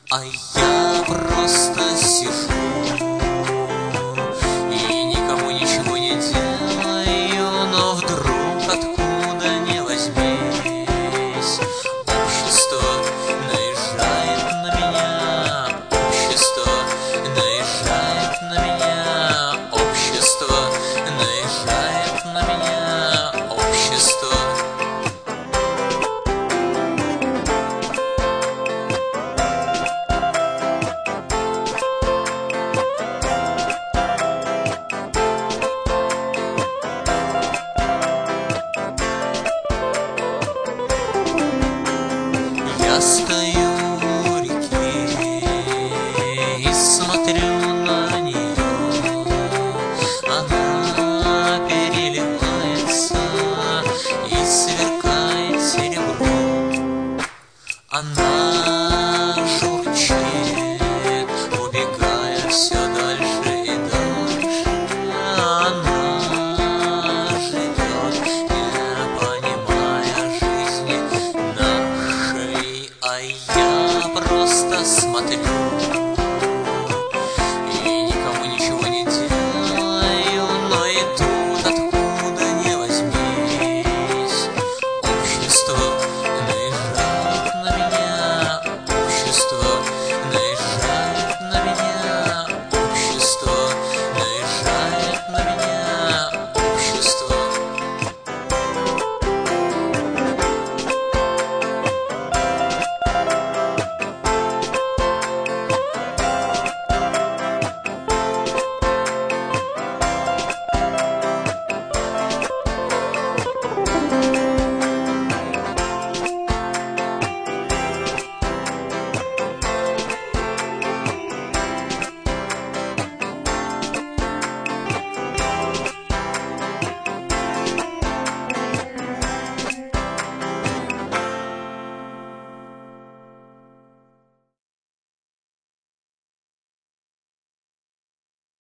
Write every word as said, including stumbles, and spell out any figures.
А я просто сижу и никому ничего не делаю, но вдруг откуда ни возьмись общество наезжает на меня, общество наезжает на меня, общество наезжает на меня, общество. Я стою у реки и смотрю на нее, она переливается и сверкает серебром, она журчит, убегая все дальше и дальше, она живет, не понимая жизни нашей. А я просто смотрю